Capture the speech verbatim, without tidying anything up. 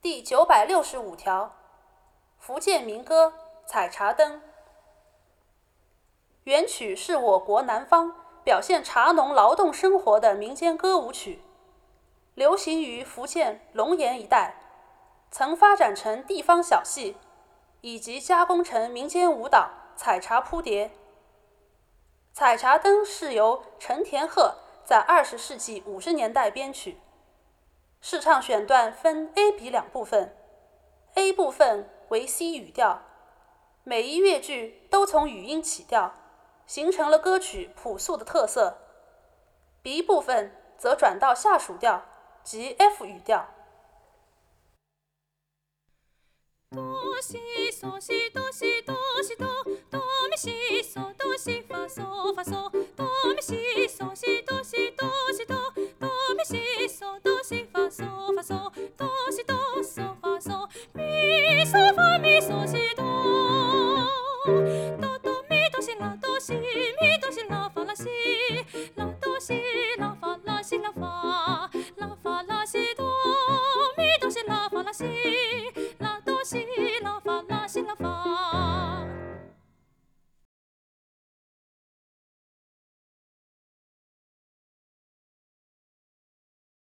第九百六十五条，福建民歌《采茶灯》原曲是我国南方表现茶农劳动生活的民间歌舞曲，流行于福建龙岩一带，曾发展成地方小戏，以及加工成民间舞蹈采茶扑蝶。采茶灯是由陈田鹤在二十世纪五十年代编曲，试唱选段分 A、B 两部分。A 部分为 C 语调，每一乐句都从语音起调，形成了歌曲朴素的特色。B 部分则转到下属调即 F 语调。 哆西嗦西哆西哆西哆哆咪西嗦哆西发嗦发嗦哆咪西嗦西哆西哆西哆哆咪西嗦哆西发嗦发嗦哆西哆嗦发嗦咪嗦发咪嗦西哆哆哆咪哆西拉哆西咪哆西拉发拉西拉哆西拉发拉西拉发拉发拉西哆咪哆西拉发拉西。